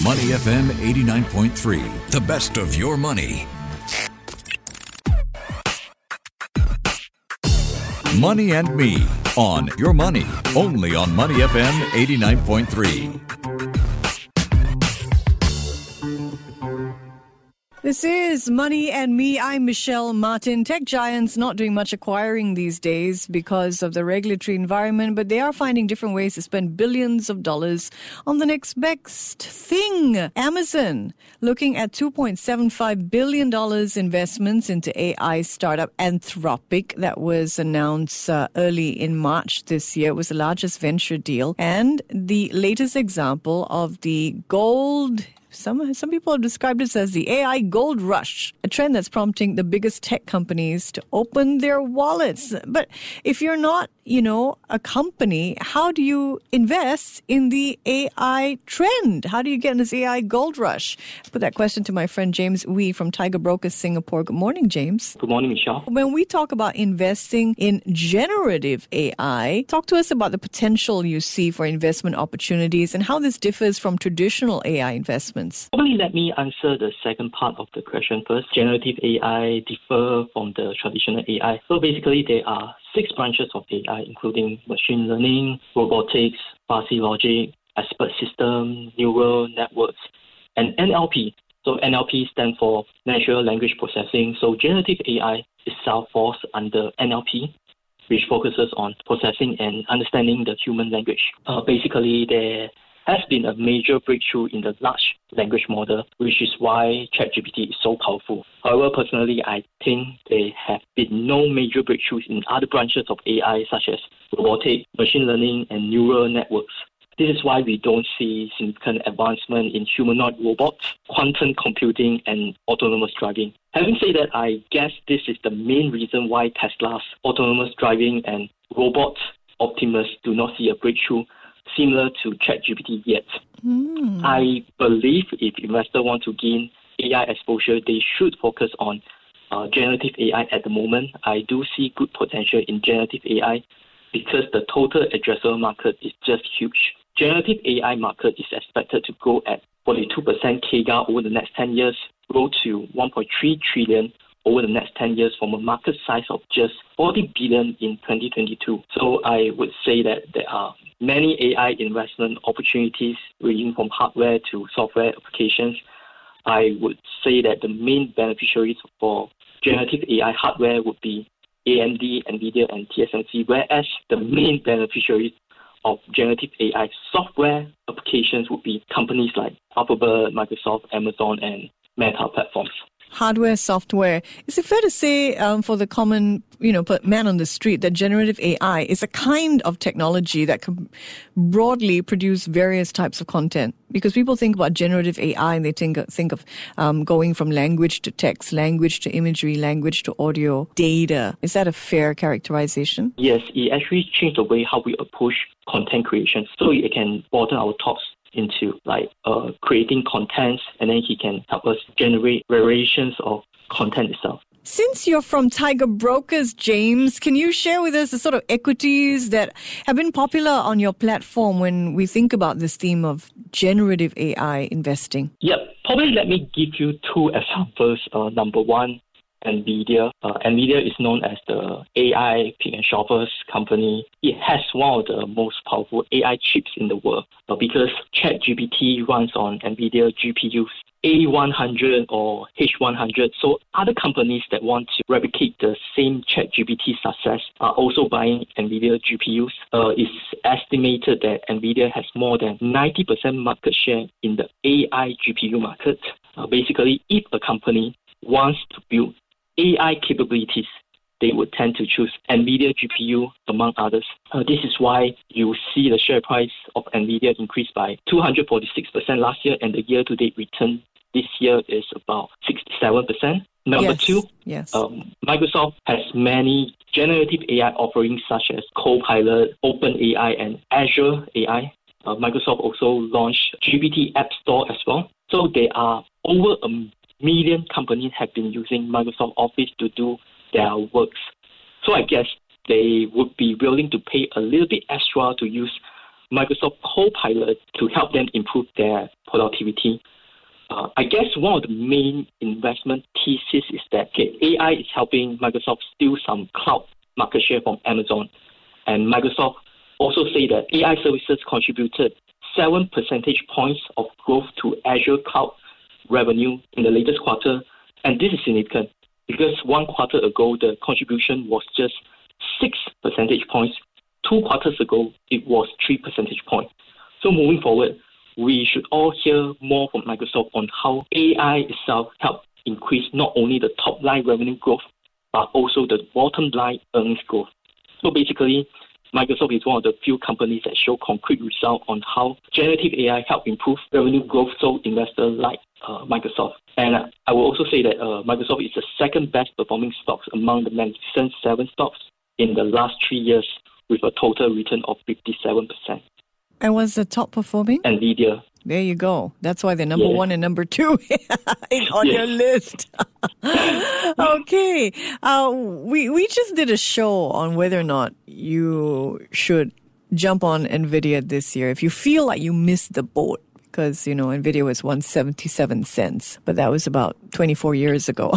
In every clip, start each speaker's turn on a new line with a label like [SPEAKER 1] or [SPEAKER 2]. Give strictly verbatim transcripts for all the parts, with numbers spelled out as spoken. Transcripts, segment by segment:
[SPEAKER 1] Money F M eighty-nine point three, the best of your money. Money and Me on Your Money, only on Money F M eighty-nine point three.
[SPEAKER 2] This is Money and Me. I'm Michelle Martin. Tech giants not doing much acquiring these days because of the regulatory environment, but they are finding different ways to spend billions of dollars on the next best thing. Amazon looking at two point seven five billion dollars investments into A I startup Anthropic that was announced uh, early in March this year. It was the largest venture deal and the latest example of the gold Some some people have described this as the A I gold rush, a trend that's prompting the biggest tech companies to open their wallets. But if you're not, you know, a company, how do you invest in the A I trend? How do you get in this A I gold rush? I put that question to my friend James Wee from Tiger Brokers Singapore. Good morning, James.
[SPEAKER 3] Good morning, Michelle.
[SPEAKER 2] When we talk about investing in generative A I, talk to us about the potential you see for investment opportunities and how this differs from traditional A I investments.
[SPEAKER 3] Probably let me answer the second part of the question first. Generative A I differ from the traditional A I. So basically, there are six branches of A I, including machine learning, robotics, fuzzy logic, expert system, neural networks, and N L P. So N L P stands for natural language processing. So generative A I itself falls under N L P, which focuses on processing and understanding the human language. Uh, basically, there has been a major breakthrough in the large language model, which is why ChatGPT is so powerful. However, personally, I think there have been no major breakthroughs in other branches of A I, such as robotics, machine learning, and neural networks. This is why we don't see significant advancement in humanoid robots, quantum computing, and autonomous driving. Having said that, I guess this is the main reason why Tesla's autonomous driving and robots Optimus do not see a breakthrough similar to ChatGPT yet. Mm. I believe if investors want to gain A I exposure, they should focus on uh, generative A I at the moment. I do see good potential in generative A I because the total addressable market is just huge. Generative A I market is expected to grow at forty-two percent C A G R over the next ten years, grow to one point three trillion over the next ten years from a market size of just forty billion in twenty twenty-two. So I would say that there are many A I investment opportunities ranging from hardware to software applications. I would say that the main beneficiaries for generative A I hardware would be A M D, NVIDIA, and T S M C, whereas the main beneficiaries of generative A I software applications would be companies like Alphabet, Microsoft, Amazon, and Meta platforms.
[SPEAKER 2] Hardware, software. Is it fair to say um, for the common, you know, man on the street that generative A I is a kind of technology that can broadly produce various types of content? Because people think about generative A I and they think, think of um, going from language to text, language to imagery, language to audio, data. Is that a fair characterization?
[SPEAKER 3] Yes, it actually changed the way how we approach content creation. So it can broaden our thoughts into like uh, creating contents, and then he can help us generate variations of content itself.
[SPEAKER 2] Since you're from Tiger Brokers, James, can you share with us the sort of equities that have been popular on your platform when we think about this theme of generative A I investing?
[SPEAKER 3] Yep. Probably let me give you two examples. Uh, number one, NVIDIA. Uh, NVIDIA is known as the A I pick and shovels company. It has one of the most powerful A I chips in the world uh, because ChatGPT runs on NVIDIA G P Us. A one hundred or H one hundred. So other companies that want to replicate the same ChatGPT success are also buying NVIDIA G P Us. Uh, it's estimated that NVIDIA has more than ninety percent market share in the A I G P U market. Uh, basically, if a company wants to build A I capabilities, they would tend to choose NVIDIA G P U among others. Uh, this is why you see the share price of NVIDIA increase by two hundred forty-six percent last year, and the year-to-date return this year is about sixty-seven percent. Number
[SPEAKER 2] yes.
[SPEAKER 3] two,
[SPEAKER 2] yes.
[SPEAKER 3] Um, Microsoft has many generative A I offerings such as Copilot, OpenAI, and Azure A I. Uh, Microsoft also launched G P T App Store as well. So there are over a million companies have been using Microsoft Office to do their works. So I guess they would be willing to pay a little bit extra to use Microsoft Copilot to help them improve their productivity. Uh, I guess one of the main investment thesis is that okay, A I is helping Microsoft steal some cloud market share from Amazon. And Microsoft also say that A I services contributed seven percentage points of growth to Azure cloud revenue in the latest quarter. And this is significant because one quarter ago, the contribution was just six percentage points. Two quarters ago, it was three percentage points. So moving forward, we should all hear more from Microsoft on how A I itself helped increase not only the top line revenue growth, but also the bottom line earnings growth. So basically, Microsoft is one of the few companies that show concrete results on how generative A I help improve revenue growth, so investors like uh, Microsoft. And uh, I will also say that uh, Microsoft is the second best performing stocks among the Magnificent Seven stocks in the last three years with a total return of fifty-seven percent.
[SPEAKER 2] And what's the top performing?
[SPEAKER 3] NVIDIA.
[SPEAKER 2] There you go. That's why they're number
[SPEAKER 3] yeah.
[SPEAKER 2] one and number two on
[SPEAKER 3] yes.
[SPEAKER 2] your list. Okay. Uh, we, we just did a show on whether or not you should jump on NVIDIA this year. If you feel like you missed the boat, because, you know, NVIDIA was one hundred seventy-seven cents, but that was about twenty-four years ago.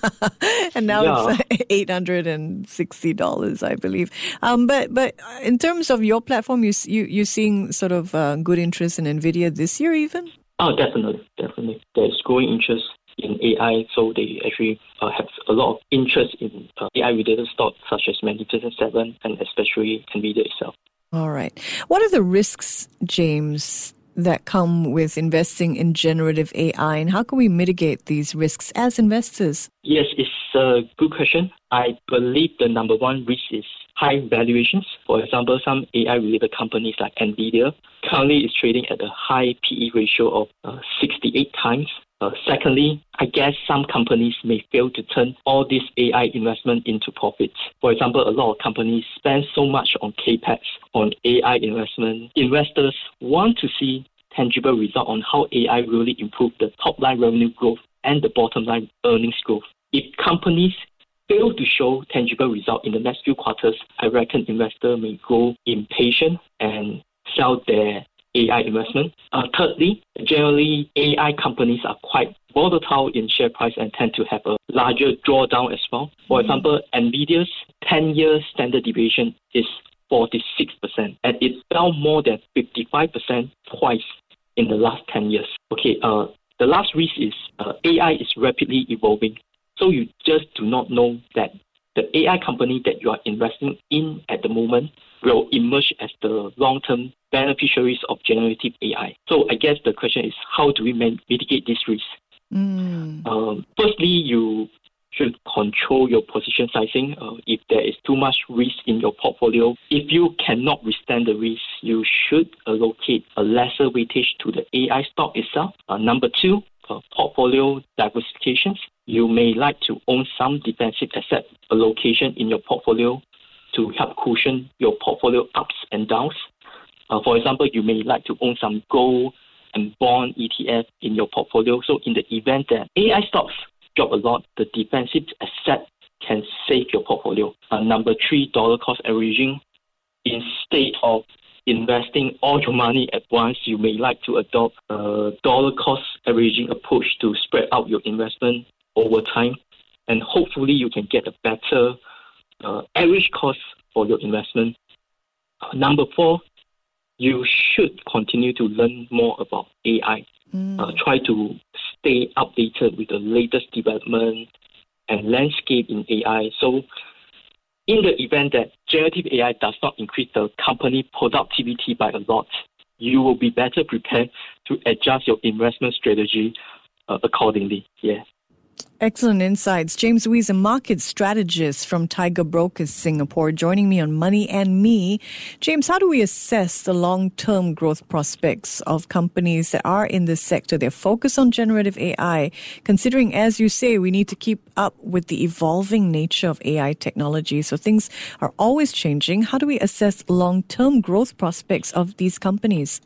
[SPEAKER 2] And now yeah. it's eight hundred sixty dollars, I believe. Um, but but in terms of your platform, you, you, you're seeing sort of uh, good interest in NVIDIA this year even?
[SPEAKER 3] Oh, definitely, definitely. There's growing interest in A I, so they actually uh, have a lot of interest in uh, A I-related stocks such as Magnificent Seven and especially NVIDIA itself.
[SPEAKER 2] All right. What are the risks, James, that come with investing in generative A I, and how can we mitigate these risks as investors?
[SPEAKER 3] Yes, it's a good question. I believe the number one risk is high valuations. For example, some A I-related companies like NVIDIA currently is trading at a high P E ratio of uh, sixty-eight times. Uh, secondly, I guess some companies may fail to turn all this A I investment into profits. For example, a lot of companies spend so much on CapEx, on A I investment. Investors want to see tangible result on how A I really improve the top line revenue growth and the bottom line earnings growth. If companies fail to show tangible result in the next few quarters, I reckon investors may grow impatient and sell their A I investment. Uh, thirdly, generally A I companies are quite volatile in share price and tend to have a larger drawdown as well. For example, NVIDIA's ten-year standard deviation is forty-six percent, and it fell more than fifty-five percent twice in the last ten years. Okay, uh, the last risk is uh, A I is rapidly evolving, so you just do not know that the A I company that you are investing in at the moment will emerge as the long-term beneficiaries of generative A I. So I guess the question is, how do we mitigate this risk?
[SPEAKER 2] Mm.
[SPEAKER 3] Um, firstly, you should control your position sizing. Uh, if there is too much risk in your portfolio, if you cannot withstand the risk, you should allocate a lesser weightage to the A I stock itself. Uh, number two, uh, portfolio diversifications. You may like to own some defensive asset allocation in your portfolio to help cushion your portfolio ups and downs. Uh, for example, you may like to own some gold and bond E T F in your portfolio. So in the event that A I stocks drop a lot, the defensive asset can save your portfolio. Uh, number three, dollar cost averaging. Instead of investing all your money at once, you may like to adopt a dollar cost averaging approach to spread out your investment over time, and hopefully you can get a better uh, average cost for your investment. Uh, number four, you should continue to learn more about A I. Mm. Uh, try to stay updated with the latest development and landscape in A I. So in the event that generative A I does not increase the company productivity by a lot, you will be better prepared to adjust your investment strategy uh, accordingly. Yeah.
[SPEAKER 2] Excellent insights. James Wee is a market strategist from Tiger Brokers Singapore, joining me on Money and Me. James, how do we assess the long-term growth prospects of companies that are in this sector? They're focused on generative A I, considering, as you say, we need to keep up with the evolving nature of A I technology. So things are always changing. How do we assess long-term growth prospects of these companies?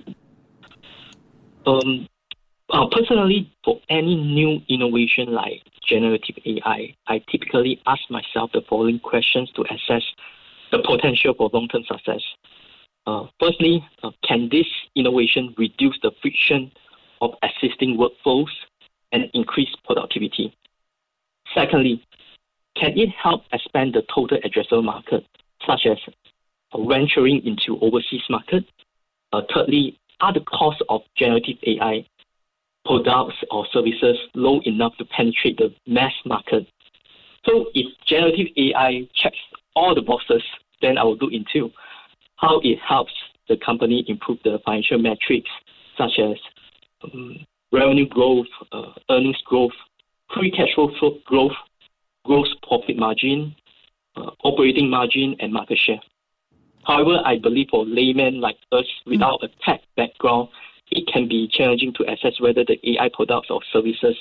[SPEAKER 3] Um. Uh, personally, for any new innovation like generative A I, I typically ask myself the following questions to assess the potential for long-term success. Uh, firstly, uh, can this innovation reduce the friction of existing workflows and increase productivity? Secondly, can it help expand the total addressable market, such as venturing into overseas market? Uh, thirdly, are the costs of generative A I products or services low enough to penetrate the mass market? So if generative A I checks all the boxes, then I will look into how it helps the company improve the financial metrics, such as um, revenue growth, uh, earnings growth, free cash flow growth, gross profit margin, uh, operating margin, and market share. However, I believe for laymen like us without a tech background, it can be challenging to assess whether the A I products or services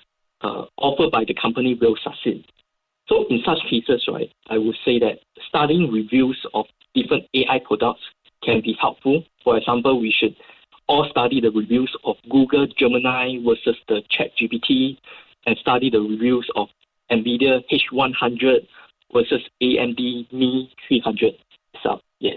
[SPEAKER 3] uh, offered by the company will succeed. So in such cases, right, I would say that studying reviews of different A I products can be helpful. For example, we should all study the reviews of Google Gemini versus the ChatGPT, and study the reviews of NVIDIA H one hundred versus A M D M I three hundred. So, yeah.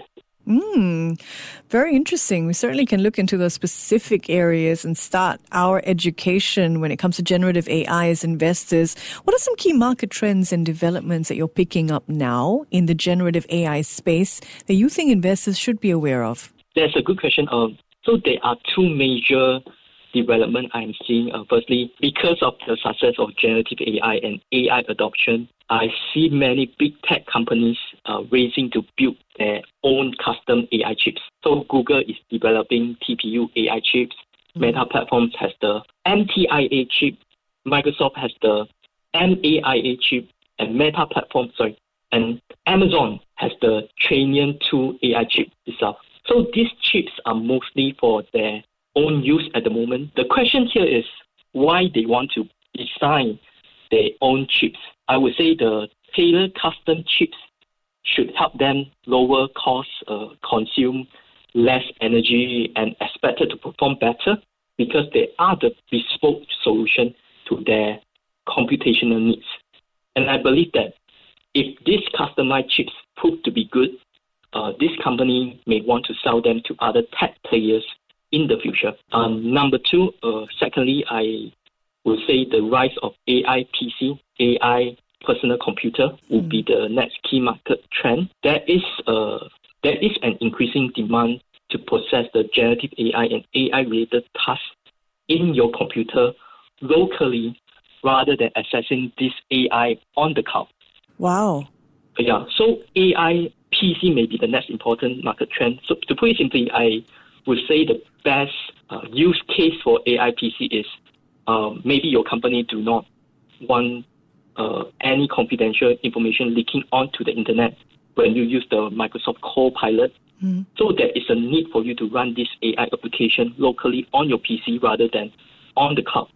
[SPEAKER 2] Mm, very interesting. We certainly can look into those specific areas and start our education when it comes to generative A I as investors. What are some key market trends and developments that you're picking up now in the generative A I space that you think investors should be aware of?
[SPEAKER 3] That's a good question. Um, so there are two major developments I'm seeing. Uh, firstly, because of the success of generative A I and A I adoption, I see many big tech companies uh, racing to build their own custom A I chips. So Google is developing T P U A I chips. Mm-hmm. Meta Platforms has the M T I A chip. Microsoft has the M A I A chip. And Meta Platforms, sorry, and Amazon has the Trainium two A I chip itself. So these chips are mostly for their own use at the moment. The question here is why they want to design their own chips. I would say the tailored custom chips should help them lower costs, uh, consume less energy, and expected to perform better because they are the bespoke solution to their computational needs. And I believe that if these customized chips prove to be good, uh, this company may want to sell them to other tech players in the future. Um, number two, uh, secondly, I would say the rise of A I P C, A I personal computer will mm. be the next key market trend. There is uh, there is an increasing demand to process the generative A I and A I-related tasks in your computer locally rather than accessing this A I on the cloud.
[SPEAKER 2] Wow.
[SPEAKER 3] Yeah, so A I P C may be the next important market trend. So to put it simply, I would say the best uh, use case for A I P C is uh, maybe your company do not want uh, any confidential information leaking onto the internet when you use the Microsoft Copilot. Mm. So there is a need for you to run this A I application locally on your P C rather than on the cloud.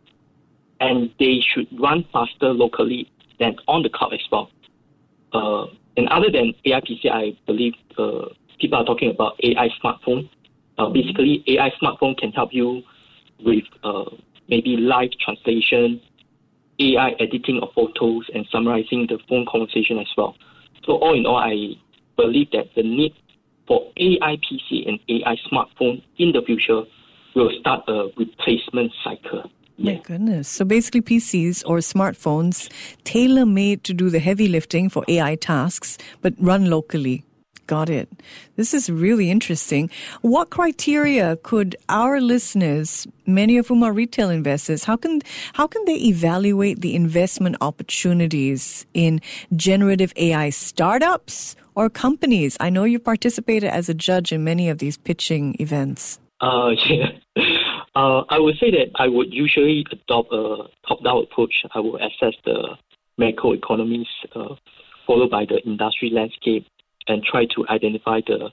[SPEAKER 3] And they should run faster locally than on the cloud as well. Uh, and other than A I P C, I believe uh, people are talking about A I smartphone. Uh, basically, A I smartphone can help you with uh, maybe live translation, A I editing of photos, and summarizing the phone conversation as well. So all in all, I believe that the need for A I P C and A I smartphone in the future will start a replacement cycle.
[SPEAKER 2] My yeah. goodness. So basically P Cs or smartphones tailor-made to do the heavy lifting for A I tasks, but run locally. Got it. This is really interesting. What criteria could our listeners, many of whom are retail investors, how can how can they evaluate the investment opportunities in generative A I startups or companies? I know you participated as a judge in many of these pitching events.
[SPEAKER 3] Uh, yeah. Uh, I would say that I would usually adopt a top-down approach. I will assess the macroeconomies, uh, followed by the industry landscape, and try to identify the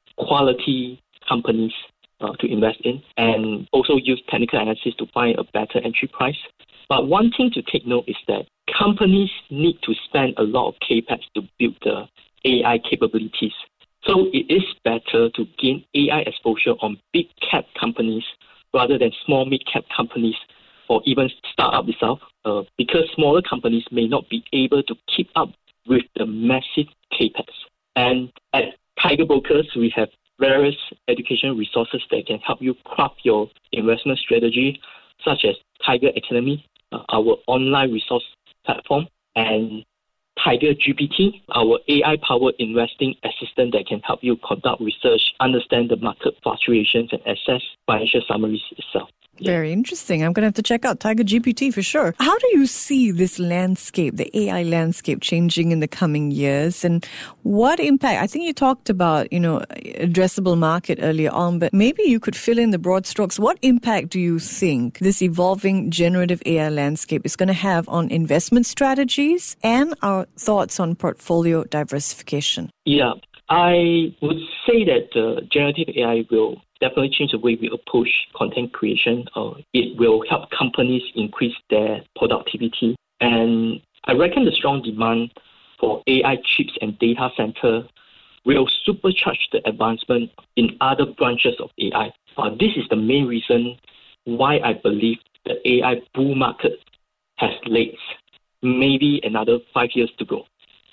[SPEAKER 3] quality companies uh, to invest in, and also use technical analysis to find a better entry price. But one thing to take note is that companies need to spend a lot of capex to build the A I capabilities. So it is better to gain A I exposure on big cap companies rather than small mid-cap companies or even startup itself, uh, because smaller companies may not be able to keep up with the massive capex. And at Tiger Brokers, we have various education resources that can help you craft your investment strategy, such as Tiger Academy, uh, our online resource platform, and Tiger G P T, our A I-powered investing assistant that can help you conduct research, understand the market fluctuations, and assess financial summaries itself. Yeah.
[SPEAKER 2] Very interesting. I'm going to have to check out Tiger G P T for sure. How do you see this landscape, the A I landscape, changing in the coming years? And what impact? I think you talked about, you know, addressable market earlier on, but maybe you could fill in the broad strokes. What impact do you think this evolving generative A I landscape is going to have on investment strategies and our thoughts on portfolio diversification?
[SPEAKER 3] Yeah, I would say that uh, generative A I will definitely change the way we approach content creation. Uh, it will help companies increase their productivity. And I reckon the strong demand for A I chips and data center will supercharge the advancement in other branches of A I. Uh, this is the main reason why I believe the A I bull market has legs, maybe another five years to go.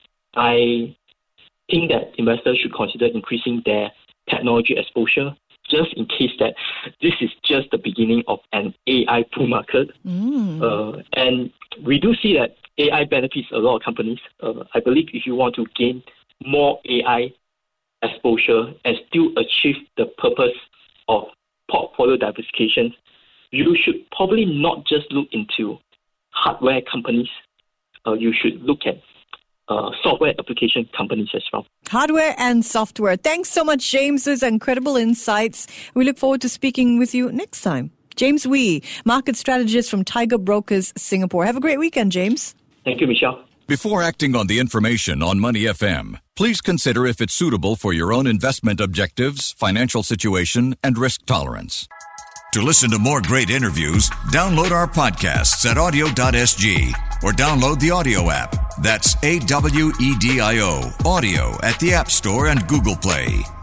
[SPEAKER 3] I think that investors should consider increasing their technology exposure, just in case that this is just the beginning of an A I bull market. Mm. Uh, and we do see that A I benefits a lot of companies. Uh, I believe if you want to gain more A I exposure and still achieve the purpose of portfolio diversification, you should probably not just look into hardware companies. Uh, you should look at Uh, software application companies as well.
[SPEAKER 2] Hardware and software. Thanks so much, James. Those incredible insights. We look forward to speaking with you next time. James Wee, market strategist from Tiger Brokers Singapore. Have a great weekend, James.
[SPEAKER 3] Thank you, Michelle.
[SPEAKER 1] Before acting on the information on Money F M, please consider if it's suitable for your own investment objectives, financial situation, and risk tolerance. To listen to more great interviews, download our podcasts at audio dot s g or download the Audio app. That's A W E D I O, Audio, at the App Store and Google Play.